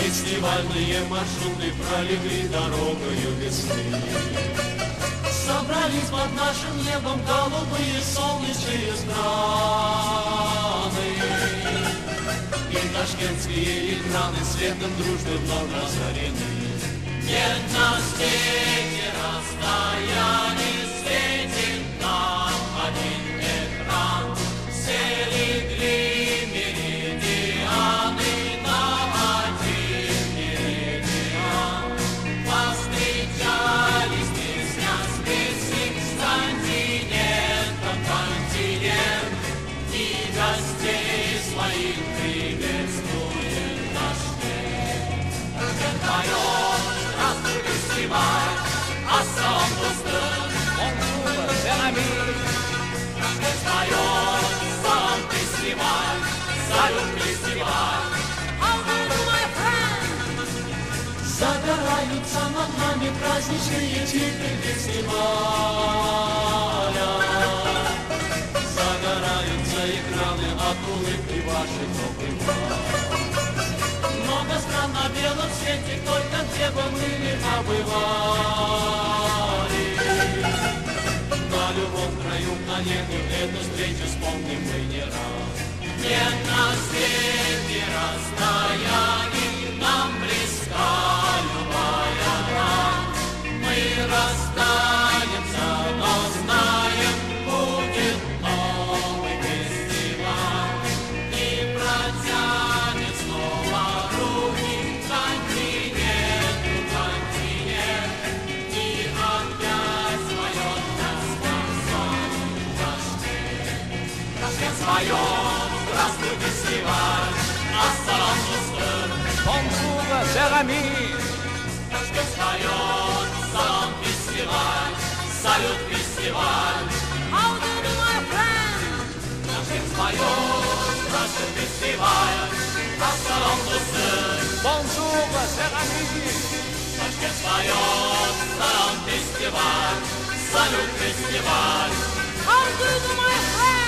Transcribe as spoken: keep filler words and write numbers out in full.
Фестивальные маршруты пролегли дорогою весны. Собрались под нашим небом голубые солнечные страны. И ташкентские экраны светом дружбы вновь разорены. Нет на свете расстояний, светит нам один экран. Все легли меридианы на один меридиан. Повстречались песня с песней, с континентом континент. И гостей своих приветствует Ташкент. Ташкент поет, здравствуй, фестиваль, ассалам доступ, bonjour, cher ami. Ташкент поет, салам, фестиваль, салют, фестиваль. How do you do, my friend? Загораются над нами праздничные типы фестиваля. Загораются экраны от улыбки ваших добрых глаз. Много стран на белом свете, только где бы мы не побывали. На любом краю планеты эту встречу вспомним мы не раз. Нет на свете расстояний, нам близка любая рань. Мы расстанемся, но знаем, будет новый фестиваль. И протянет снова руки континенту континент. И опять споет тоска свою Ташкент. Ташкент споет, здравствуй, фестиваль, ассалам доступ, bonjour, cher ami. Ташкент споет, салам, фестиваль, салют, фестиваль. How do you do, my friend? Ташкент споет, здравствуй, фестиваль, ассалам доступ, bonjour, cher ami. Ташкент споет, салам, фестиваль, салют, фестиваль. How do you do, my friend?